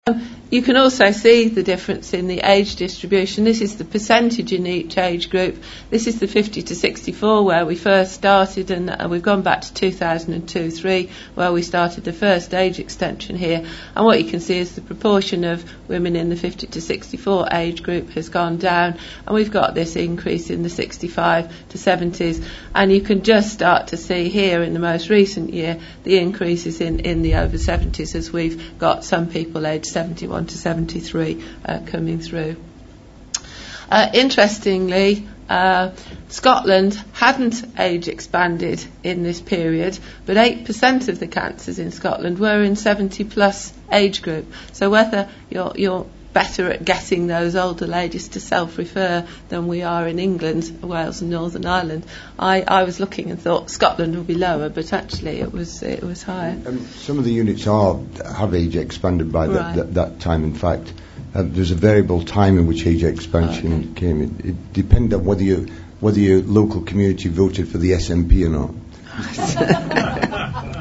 You can also see the difference in the age distribution. This is the percentage in each age group. This is the 50 to 64 where we first started, and we've gone back to 2002-03 where we started the first age extension here. And what you can see is the proportion of women in the 50 to 64 age group has gone down, and we've got this increase in the 65 to 70s. And you can just start to see here in the most recent year the increases in the over 70s as we've got some people aged 71 to 73 coming through. Interestingly, Scotland hadn't age expanded in this period, but 8% of the cancers in Scotland were in 70 plus age group. So whether you're better at getting those older ladies to self-refer than we are in England, Wales and Northern Ireland, I was looking and thought Scotland would be lower, but actually it was higher. Some of the units have age expanded by that time. In fact, there's a variable time in which age expansion came. It depended on whether your local community voted for the SNP or not.